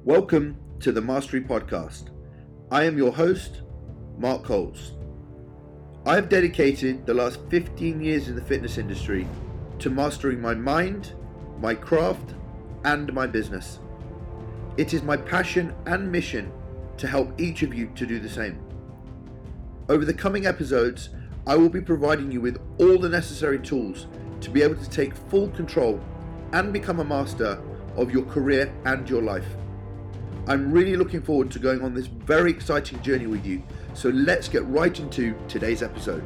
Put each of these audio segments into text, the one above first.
Welcome to the Mastery Podcast. I am your host, Mark Coles. I have dedicated the last 15 years in the fitness industry to mastering my mind, my craft, and my business. It is my passion and mission to help each of you to do the same. Over the coming episodes, I will be providing you with all the necessary tools to be able to take full control and become a master of your career and your life. I'm really looking forward to going on this very exciting journey with you, so let's get right into today's episode.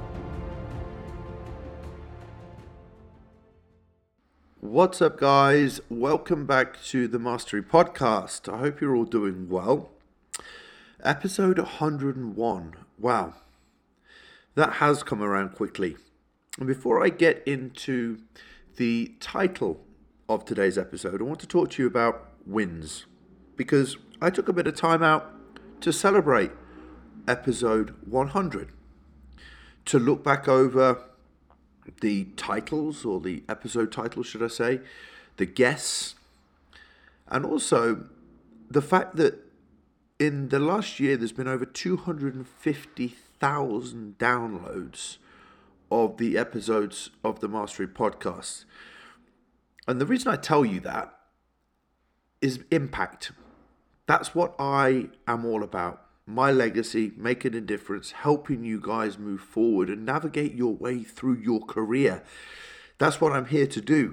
What's up, guys? Welcome back to the Mastery Podcast. I hope you're all doing well. Episode 101. Wow, that has come around quickly. And before I get into the title of today's episode, I want to talk to you about wins, because I took a bit of time out to celebrate episode 100, to look back over the titles, or the episode titles, should I say, the guests, and also the fact that in the last year there's been over 250,000 downloads of the episodes of the Mastery Podcast. And the reason I tell you that is impact. That's what I am all about. My legacy, making a difference, helping you guys move forward and navigate your way through your career. That's what I'm here to do.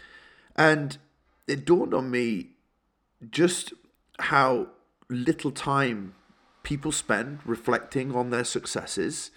And it dawned on me just how little time people spend reflecting on their successes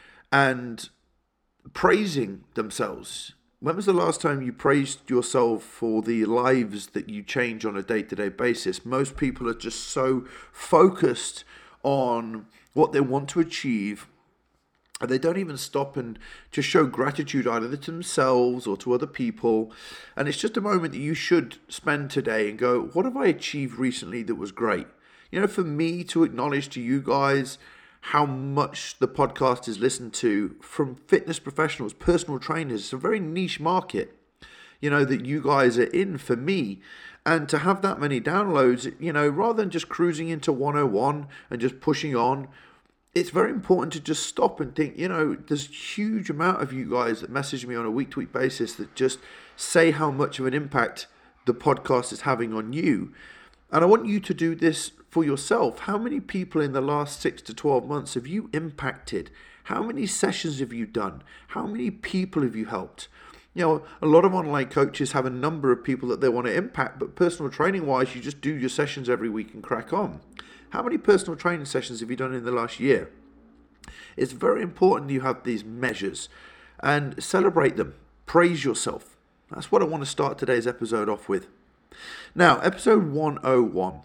and praising themselves. When was the last time you praised yourself for the lives that you change on a day-to-day basis? Most people are just so focused on what they want to achieve, and they don't even stop and just show gratitude either to themselves or to other people. And it's just a moment that you should spend today and go, what have I achieved recently that was great? You know, for me to acknowledge to you guys how much the podcast is listened to from fitness professionals, personal trainers. It's a very niche market, you know, that you guys are in for me. And to have that many downloads, you know, rather than just cruising into 101 and just pushing on, it's very important to just stop and think, you know, there's a huge amount of you guys that message me on a week-to-week basis that just say how much of an impact the podcast is having on you. And I want you to do this for yourself. How many people in the last 6 to 12 months have you impacted? How many sessions have you done? How many people have you helped? You know, a lot of online coaches have a number of people that they want to impact, but personal training wise, you just do your sessions every week and crack on. How many personal training sessions have you done in the last year? It's very important you have these measures and celebrate them. Praise yourself. That's what I want to start today's episode off with. Now, episode 101.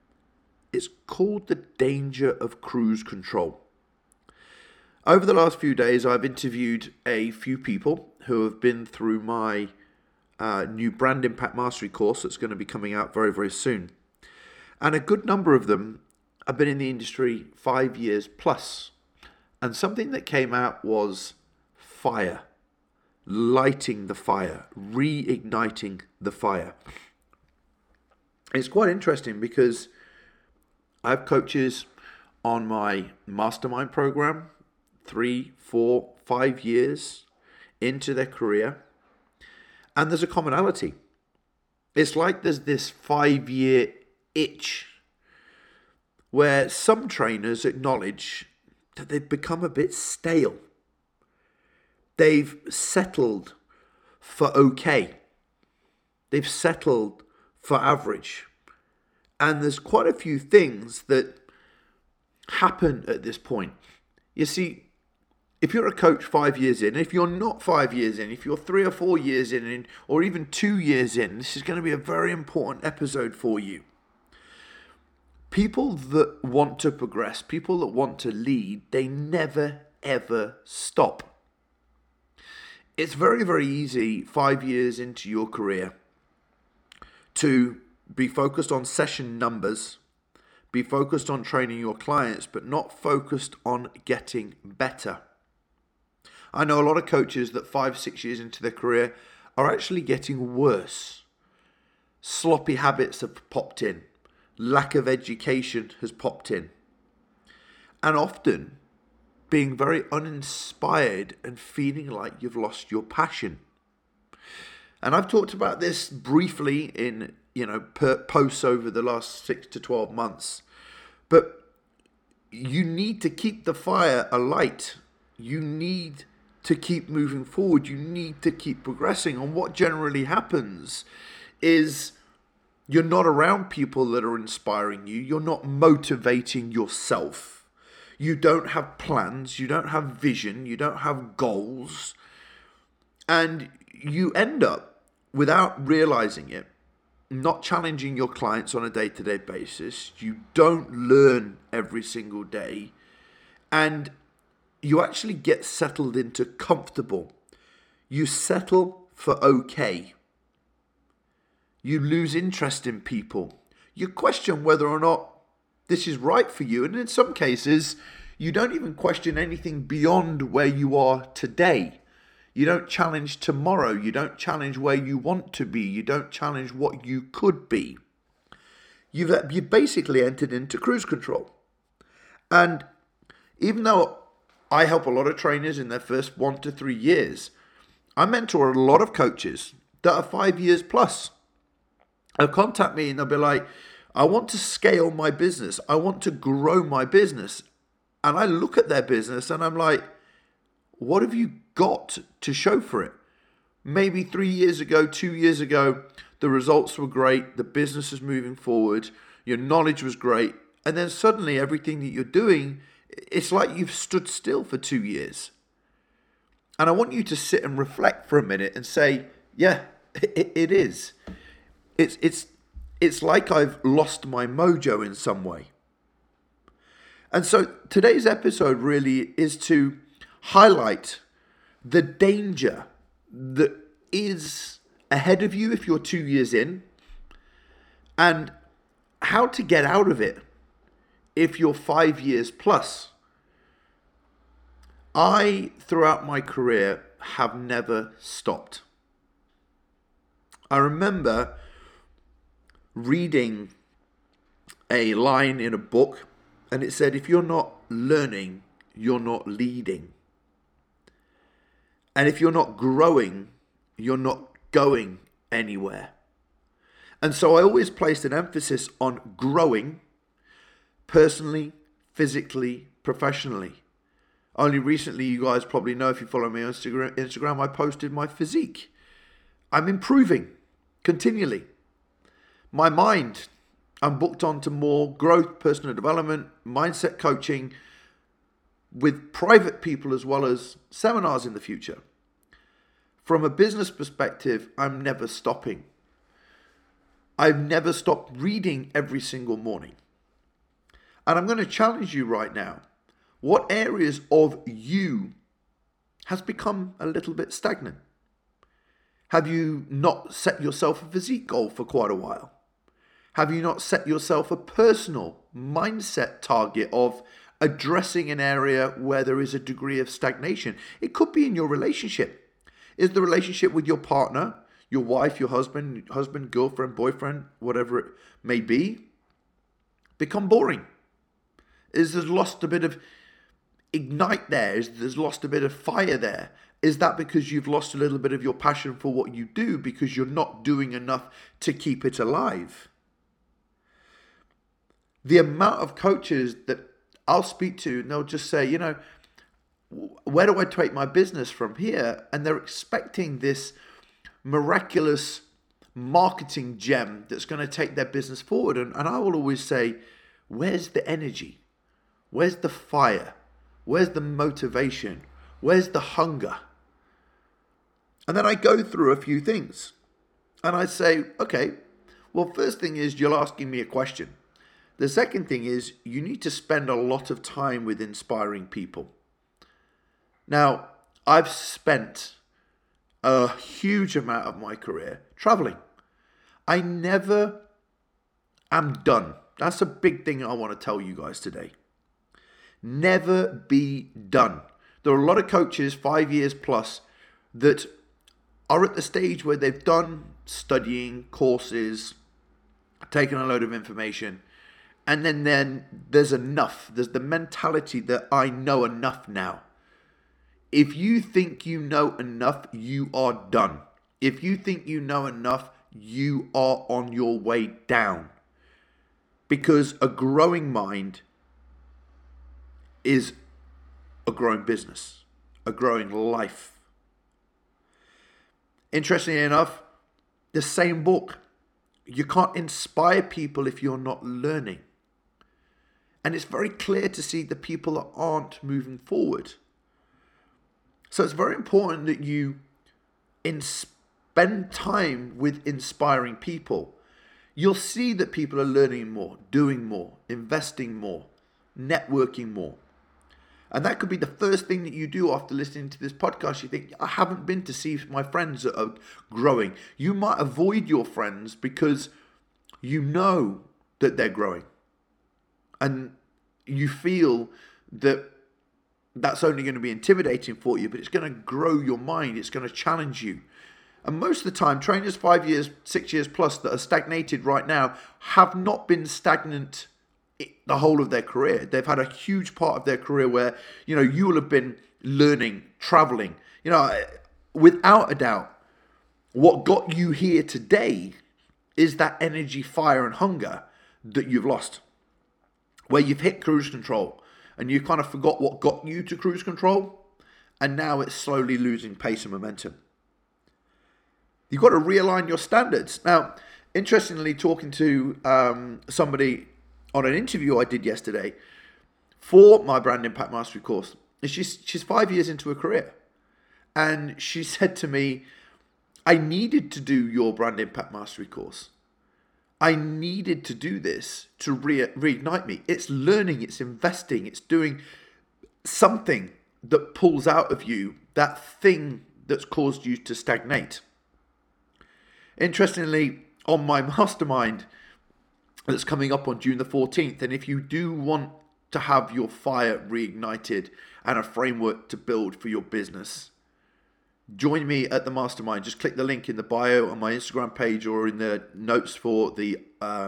It's called The Danger of Cruise Control. Over the last few days, I've interviewed a few people who have been through my new Brand Impact Mastery course that's going to be coming out very, very soon. And a good number of them have been in the industry 5 years plus. And something that came out was fire. Lighting the fire. Reigniting the fire. It's quite interesting because I have coaches on my mastermind program 3, 4, 5 years into their career, and there's a commonality. It's like there's this 5-year itch where some trainers acknowledge that they've become a bit stale. They've settled for okay. They've settled for average. And there's quite a few things that happen at this point. You see, if you're a coach 5 years in, if you're not 5 years in, if you're 3 or 4 years in, or even 2 years in, this is going to be a very important episode for you. People that want to progress, people that want to lead, they never, ever stop. It's very, very easy 5 years into your career to be focused on session numbers, be focused on training your clients, but not focused on getting better. I know a lot of coaches that 5-6 years into their career are actually getting worse. Sloppy habits have popped in. lack of education has popped in. And often being very uninspired and feeling like you've lost your passion. And I've talked about this briefly in, posts over the last 6 to 12 months. But you need to keep the fire alight. You need to keep moving forward. You need to keep progressing. And what generally happens is you're not around people that are inspiring you. You're not motivating yourself. You don't have plans. You don't have vision. You don't have goals. And you end up, without realizing it, not challenging your clients on a day-to-day basis. You don't learn every single day. And you actually get settled into comfortable. You settle for okay. You lose interest in people. You question whether or not this is right for you. And in some cases, you don't even question anything beyond where you are today. You don't challenge tomorrow. You don't challenge where you want to be. You don't challenge what you could be. You've basically entered into cruise control. And even though I help a lot of trainers in their first 1 to 3 years, I mentor a lot of coaches that are 5 years plus. They'll contact me and they'll be like, I want to scale my business. I want to grow my business. And I look at their business and I'm like, what have you got to show for it? Maybe 3 years ago, 2 years ago, the results were great. The business is moving forward. Your knowledge was great. And then suddenly everything that you're doing, it's like you've stood still for 2 years. And I want you to sit and reflect for a minute and say, yeah, it is. It's like I've lost my mojo in some way. And so today's episode really is to highlight the danger that is ahead of you if you're 2 years in, and how to get out of it if you're 5 years plus. I, throughout my career, have never stopped. I remember reading a line in a book, and it said, if you're not learning, you're not leading. And if you're not growing, you're not going anywhere. And so I always placed an emphasis on growing personally, physically, professionally. Only recently, you guys probably know if you follow me on Instagram, I posted my physique. I'm improving continually. My mind, I'm booked on to more growth, personal development, mindset coaching with private people as well as seminars in the future. From a business perspective, I'm never stopping. I've never stopped reading every single morning. And I'm going to challenge you right now. What areas of you has become a little bit stagnant? Have you not set yourself a physique goal for quite a while? Have you not set yourself a personal mindset target of addressing an area where there is a degree of stagnation? It could be in your relationship. Is the relationship with your partner, your wife, your husband, girlfriend, boyfriend, whatever it may be, become boring? Is there's lost a bit of ignite there? Is there's lost a bit of fire there? Is that because you've lost a little bit of your passion for what you do because you're not doing enough to keep it alive? The amount of coaches that I'll speak to, and they'll just say, where do I take my business from here? And they're expecting this miraculous marketing gem that's going to take their business forward. And I will always say, where's the energy? Where's the fire? Where's the motivation? Where's the hunger? And then I go through a few things. And I say, okay, well, first thing is you're asking me a question. The second thing is you need to spend a lot of time with inspiring people. Now, I've spent a huge amount of my career traveling. I never am done. That's a big thing I want to tell you guys today. Never be done. There are a lot of coaches, 5 years plus, that are at the stage where they've done studying, courses, taken a load of information, And then there's enough. There's the mentality that I know enough now. If you think you know enough, you are done. If you think you know enough, you are on your way down. Because a growing mind is a growing business, a growing life. Interestingly enough, the same book. You can't inspire people if you're not learning. And it's very clear to see the people that aren't moving forward. So it's very important that you spend time with inspiring people. You'll see that people are learning more, doing more, investing more, networking more. And that could be the first thing that you do after listening to this podcast. You think, I haven't been to see my friends that are growing. You might avoid your friends because you know that they're growing. And you feel that that's only going to be intimidating for you, but it's going to grow your mind. It's going to challenge you. And most of the time, trainers 5 years, 6 years plus that are stagnated right now have not been stagnant the whole of their career. They've had a huge part of their career where, you will have been learning, traveling. Without a doubt, what got you here today is that energy, fire, and hunger that you've lost. Where you've hit cruise control and you kind of forgot what got you to cruise control, and now it's slowly losing pace and momentum. You've got to realign your standards. Now, interestingly, talking to somebody on an interview I did yesterday for my Brand Impact Mastery course, she's 5 years into her career. And she said to me, I needed to do your Brand Impact Mastery course. I needed to do this to reignite me. It's learning, it's investing, it's doing something that pulls out of you that thing that's caused you to stagnate. Interestingly, on my mastermind that's coming up on June the 14th, and if you do want to have your fire reignited and a framework to build for your business, join me at the mastermind. Just click the link in the bio on my Instagram page or in the notes for the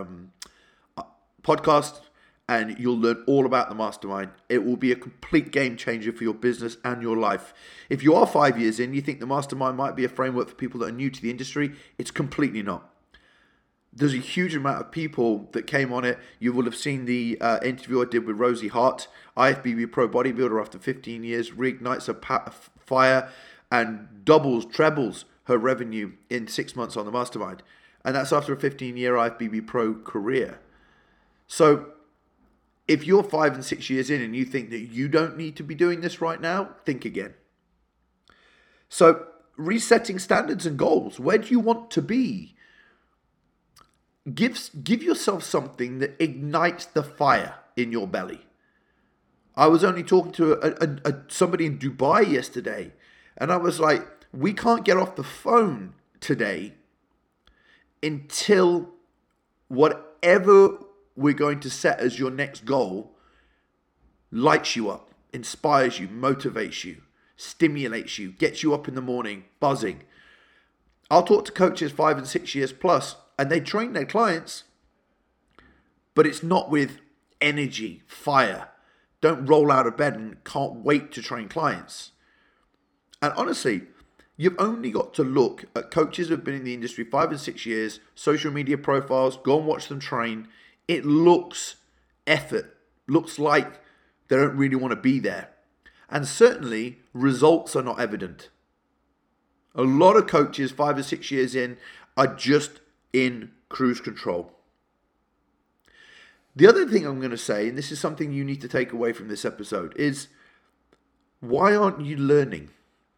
podcast, and you'll learn all about the mastermind. It will be a complete game changer for your business and your life. If you are 5 years in, you think the mastermind might be a framework for people that are new to the industry, it's completely not. There's a huge amount of people that came on it. You will have seen the interview I did with Rosie Hart, IFBB Pro Bodybuilder after 15 years, reignites her fire and trebles her revenue in 6 months on the mastermind. And that's after a 15-year IFBB Pro career. So if you're 5 and 6 years in and you think that you don't need to be doing this right now, think again. So resetting standards and goals. Where do you want to be? Give yourself something that ignites the fire in your belly. I was only talking to somebody in Dubai yesterday, and I was like, we can't get off the phone today until whatever we're going to set as your next goal lights you up, inspires you, motivates you, stimulates you, gets you up in the morning, buzzing. I'll talk to coaches 5 and 6 years plus, and they train their clients, but it's not with energy, fire. Don't roll out of bed and can't wait to train clients. And honestly, you've only got to look at coaches who have been in the industry 5 and 6 years, social media profiles, go and watch them train. It looks effort, looks like they don't really want to be there. And certainly, results are not evident. A lot of coaches 5 or 6 years in are just in cruise control. The other thing I'm going to say, and this is something you need to take away from this episode, is why aren't you learning?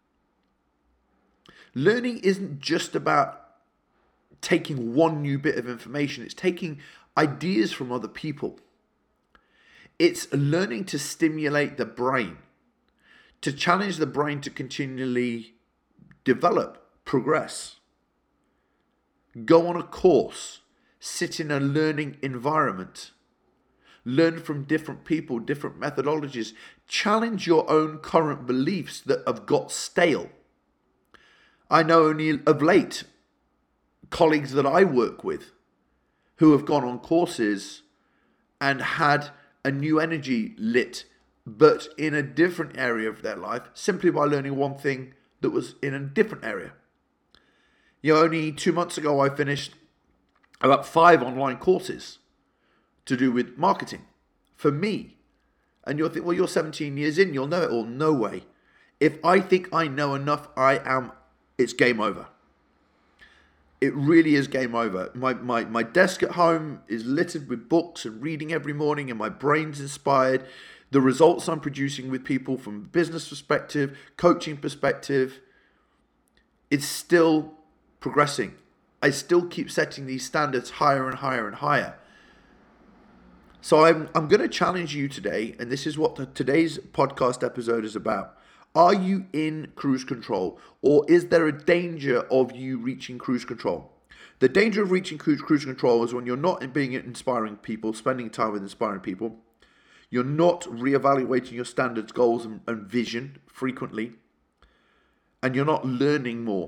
Learning isn't just about taking one new bit of information. It's taking ideas from other people. It's learning to stimulate the brain, to challenge the brain to continually develop, progress. Go on a course, sit in a learning environment, learn from different people, different methodologies, challenge your own current beliefs that have got stale. I know only of late colleagues that I work with who have gone on courses and had a new energy lit, but in a different area of their life, simply by learning one thing that was in a different area. Only 2 months ago, I finished about 5 online courses to do with marketing for me. And you'll think, well, you're 17 years in, you'll know it all. No way. If I think I know enough, it's game over. It really is game over. My desk at home is littered with books and reading every morning, and my brain's inspired. The results I'm producing with people from a business perspective, coaching perspective, it's still progressing. I still keep setting these standards higher and higher and higher. So I'm going to challenge you today, and this is what today's podcast episode is about. Are you in cruise control, or is there a danger of you reaching cruise control? The danger of reaching cruise control is when you're not being inspiring people, spending time with inspiring people. You're not reevaluating your standards, goals, and vision frequently, and you're not learning more.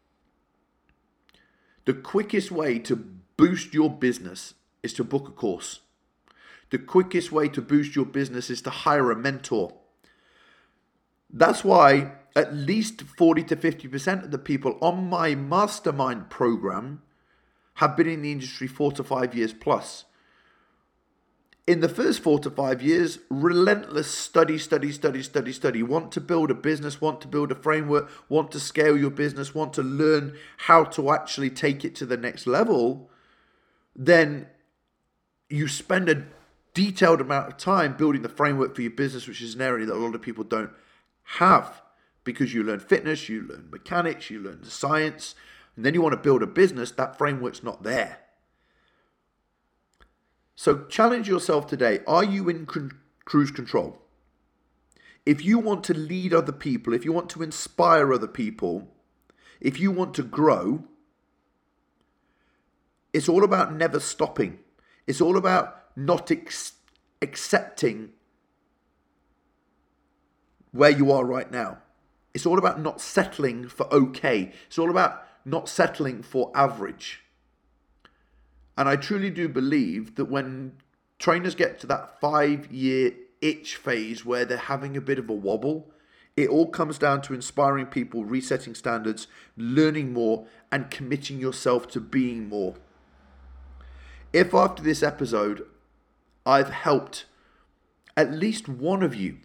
The quickest way to boost your business is to book a course. The quickest way to boost your business is to hire a mentor. That's why at least 40 to 50% of the people on my mastermind program have been in the industry 4 to 5 years plus. In the first 4 to 5 years, relentless study. Want to build a business, want to build a framework, want to scale your business, want to learn how to actually take it to the next level. Then you spend a detailed amount of time building the framework for your business, which is an area that a lot of people don't have, because you learn fitness, you learn mechanics, you learn the science, and then you want to build a business. That framework's not there. So challenge yourself today. Are you in cruise control? If you want to lead other people, if you want to inspire other people, if you want to grow, it's all about never stopping. It's all about not accepting where you are right now. It's all about not settling for okay. It's all about not settling for average. And I truly do believe that when trainers get to that 5-year itch phase where they're having a bit of a wobble, it all comes down to inspiring people, resetting standards, learning more, and committing yourself to being more. If after this episode, I've helped at least one of you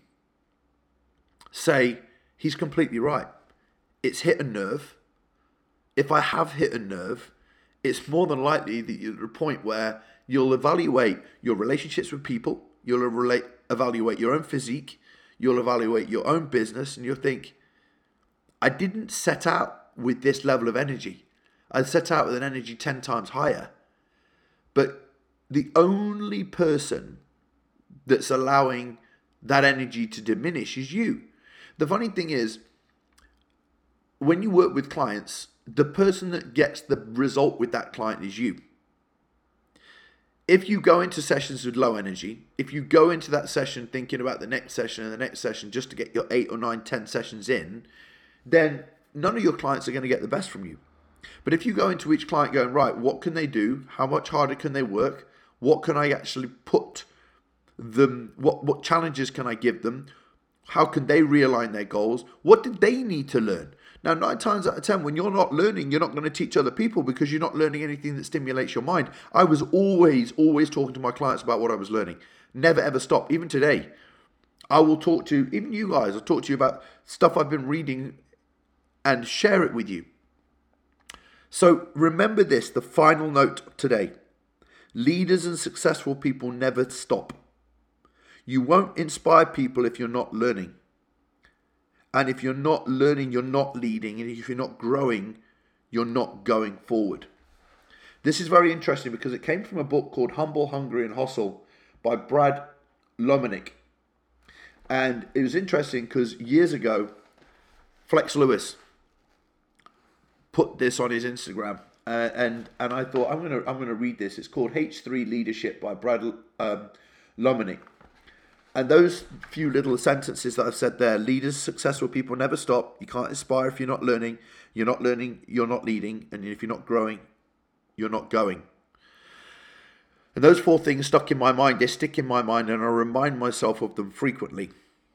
say, he's completely right, it's hit a nerve. If I have hit a nerve, it's more than likely that you're at a point where you'll evaluate your relationships with people, you'll evaluate your own physique, you'll evaluate your own business, and you'll think, I didn't set out with this level of energy. I set out with an energy 10 times higher. But the only person that's allowing that energy to diminish is you. The funny thing is, when you work with clients, the person that gets the result with that client is you. If you go into sessions with low energy, if you go into that session thinking about the next session and the next session just to get your 8 or 9, 10 sessions in, then none of your clients are going to get the best from you. But if you go into each client going, right, what can they do? How much harder can they work? What can I actually put them? What challenges can I give them? How can they realign their goals? What did they need to learn? Now, 9 times out of 10, when you're not learning, you're not going to teach other people because you're not learning anything that stimulates your mind. I was always talking to my clients about what I was learning. Never, ever stop. Even today, I will talk to, even you guys, I'll talk to you about stuff I've been reading and share it with you. So remember this, the final note today. Leaders and successful people never stop. You won't inspire people if you're not learning. And if you're not learning, you're not leading. And if you're not growing, you're not going forward. This is very interesting because it came from a book called Humble, Hungry and Hustle by Brad Lomenick. And it was interesting because years ago, Flex Lewis put this on his Instagram. And I thought, I'm gonna read this. It's called H3 Leadership by Brad Lomenick. And those few little sentences that I've said there, leaders, successful people never stop. You can't inspire if you're not learning. You're not learning, you're not leading. And if you're not growing, you're not going. And those 4 things stuck in my mind, they stick in my mind, and I remind myself of them frequently.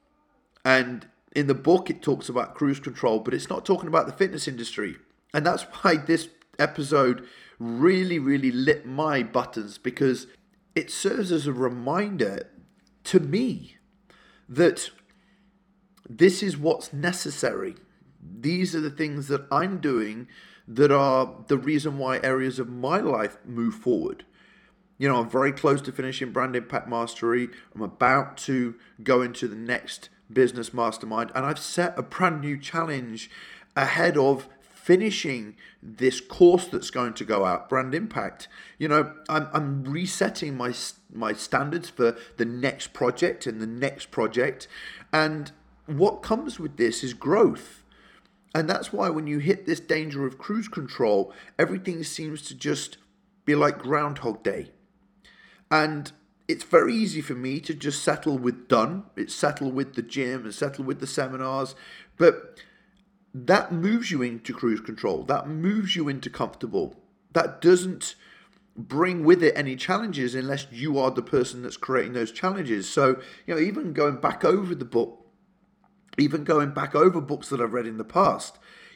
And in the book, it talks about cruise control, but it's not talking about the fitness industry. And that's why this episode really, really lit my buttons, because it serves as a reminder to me that this is what's necessary. These are the things that I'm doing that are the reason why areas of my life move forward. I'm very close to finishing Brand Impact Mastery. I'm about to go into the next business mastermind, and I've set a brand new challenge ahead of finishing this course that's going to go out, Brand Impact. I'm resetting my standards for the next project and the next project, and what comes with this is growth. And that's why when you hit this danger of cruise control, everything seems to just be like Groundhog Day. And it's very easy for me to just settle with done. It's settle with the gym and settle with the seminars. But that moves you into cruise control. That moves you into comfortable. That doesn't bring with it any challenges unless you are the person that's creating those challenges. So, even going back over the book, even going back over books that I've read in the past,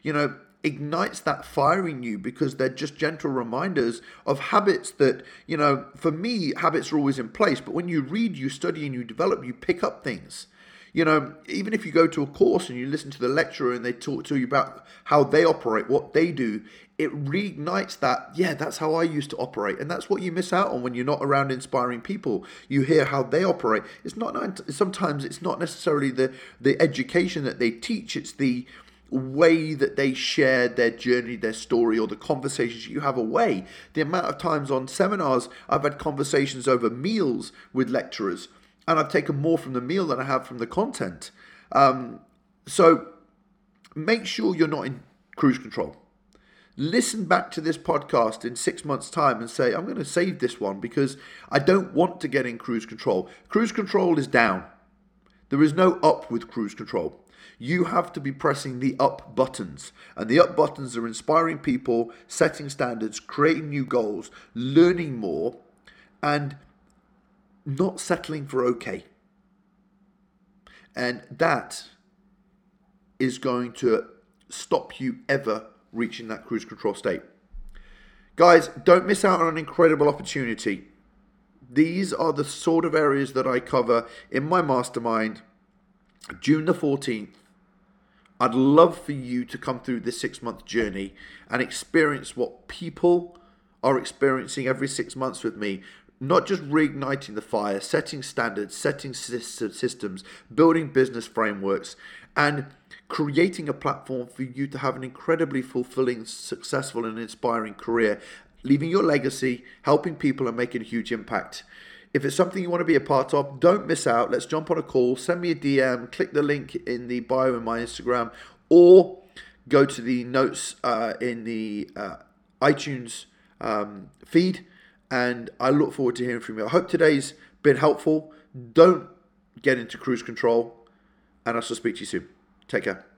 ignites that fire in you, because they're just gentle reminders of habits that, for me, habits are always in place. But when you read, you study, and you develop, you pick up things. Even if you go to a course and you listen to the lecturer and they talk to you about how they operate, what they do, it reignites that, that's how I used to operate. And that's what you miss out on when you're not around inspiring people. You hear how they operate. Sometimes it's not necessarily the education that they teach, it's the way that they share their journey, their story, or the conversations you have away. The amount of times on seminars I've had conversations over meals with lecturers, and I've taken more from the meal than I have from the content. So make sure you're not in cruise control. Listen back to this podcast in 6 months' time and say, I'm going to save this one because I don't want to get in cruise control. Cruise control is down. There is no up with cruise control. You have to be pressing the up buttons. And the up buttons are inspiring people, setting standards, creating new goals, learning more, and not settling for okay. And that is going to stop you ever reaching that cruise control state. Guys, don't miss out on an incredible opportunity. These are the sort of areas that I cover in my mastermind, June the 14th. I'd love for you to come through this 6-month journey and experience what people are experiencing every 6 months with me. Not just reigniting the fire, setting standards, setting systems, building business frameworks, and creating a platform for you to have an incredibly fulfilling, successful, and inspiring career, leaving your legacy, helping people, and making a huge impact. If it's something you want to be a part of, don't miss out. Let's jump on a call, send me a DM, click the link in the bio in my Instagram, or go to the notes in the iTunes feed. And I look forward to hearing from you. I hope today's been helpful. Don't get into cruise control, and I shall speak to you soon. Take care.